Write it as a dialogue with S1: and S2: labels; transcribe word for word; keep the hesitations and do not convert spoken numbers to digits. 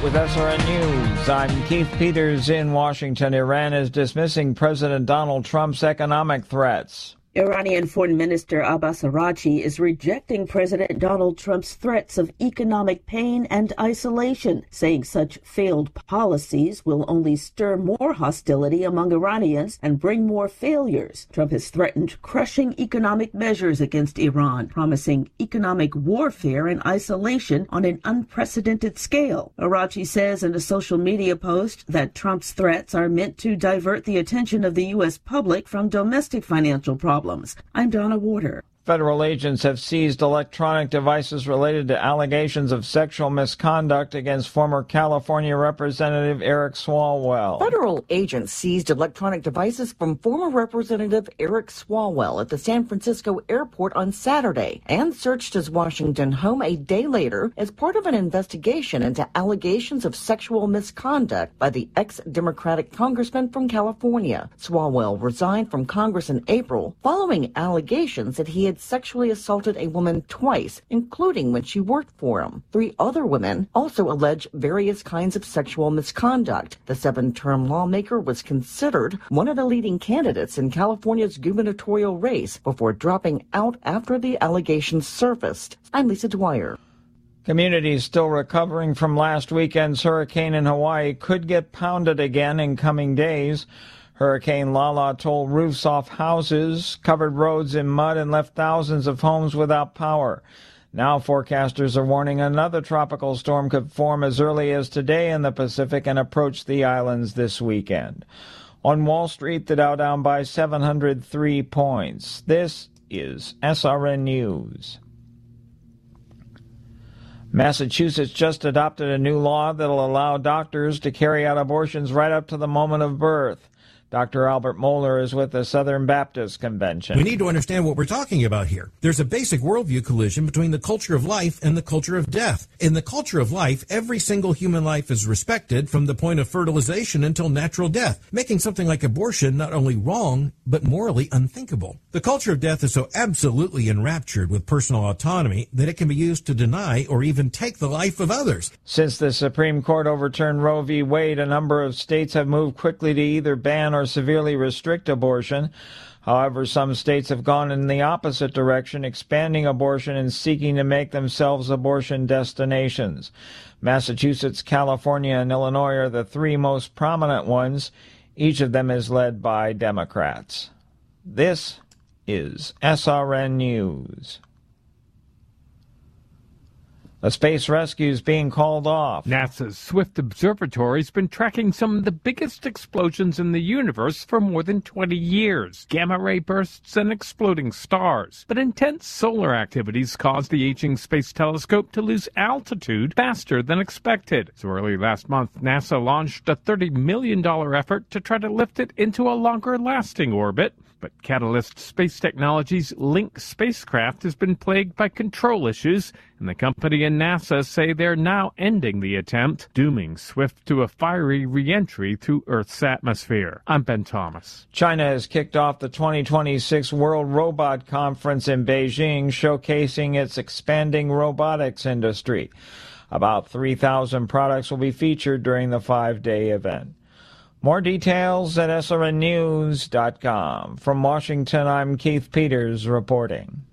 S1: with S R N News. I'm Keith Peters in Washington. Iran is dismissing President Donald Trump's economic threats.
S2: Iranian Foreign Minister Abbas Araghchi is rejecting President Donald Trump's threats of economic pain and isolation, saying such failed policies will only stir more hostility among Iranians and bring more failures. Trump has threatened crushing economic measures against Iran, promising economic warfare and isolation on an unprecedented scale. Araghchi says in a social media post that Trump's threats are meant to divert the attention of the U S public from domestic financial problems. I'm Donna Warder.
S1: Federal agents have seized electronic devices related to allegations of sexual misconduct against former California Representative Eric Swalwell.
S3: Federal agents seized electronic devices from former Representative Eric Swalwell at the San Francisco airport on Saturday and searched his Washington home a day later as part of an investigation into allegations of sexual misconduct by the ex-Democratic congressman from California. Swalwell resigned from Congress in April following allegations that he had sexually assaulted a woman twice, including when she worked for him. Three other women also allege various kinds of sexual misconduct. The seven-term lawmaker was considered one of the leading candidates in California's gubernatorial race before dropping out after the allegations surfaced. I'm Lisa Dwyer.
S1: Communities still recovering from last weekend's hurricane in Hawaii could get pounded again in coming days. Hurricane Lala tore roofs off houses, covered roads in mud, and left thousands of homes without power. Now forecasters are warning another tropical storm could form as early as today in the Pacific and approach the islands this weekend. On Wall Street, the Dow down by seven hundred three points. This is S R N News. Massachusetts just adopted a new law that will allow doctors to carry out abortions right up to the moment of birth. Doctor Albert Mohler is with the Southern Baptist Convention.
S4: We need to understand what we're talking about here. There's a basic worldview collision between the culture of life and the culture of death. In the culture of life, every single human life is respected from the point of fertilization until natural death, making something like abortion not only wrong, but morally unthinkable. The culture of death is so absolutely enraptured with personal autonomy that it can be used to deny or even take the life of others.
S1: Since the Supreme Court overturned Roe v. Wade, a number of states have moved quickly to either ban or or severely restrict abortion. However, some states have gone in the opposite direction, expanding abortion and seeking to make themselves abortion destinations. Massachusetts, California, and Illinois are the three most prominent ones. Each of them is led by Democrats. This is S R N News. A space rescue is being called off.
S5: NASA's Swift Observatory has been tracking some of the biggest explosions in the universe for more than twenty years. Gamma-ray bursts and exploding stars. But intense solar activities caused the aging Space Telescope to lose altitude faster than expected. So early last month, NASA launched a thirty million dollars effort to try to lift it into a longer-lasting orbit. But Catalyst Space Technologies' Link spacecraft has been plagued by control issues, and the company and NASA say they're now ending the attempt, dooming Swift to a fiery re-entry through Earth's atmosphere. I'm Ben Thomas.
S1: China has kicked off the twenty twenty-six World Robot Conference in Beijing, showcasing its expanding robotics industry. About three thousand products will be featured during the five-day event. More details at S R N news dot com. From Washington, I'm Keith Peters reporting.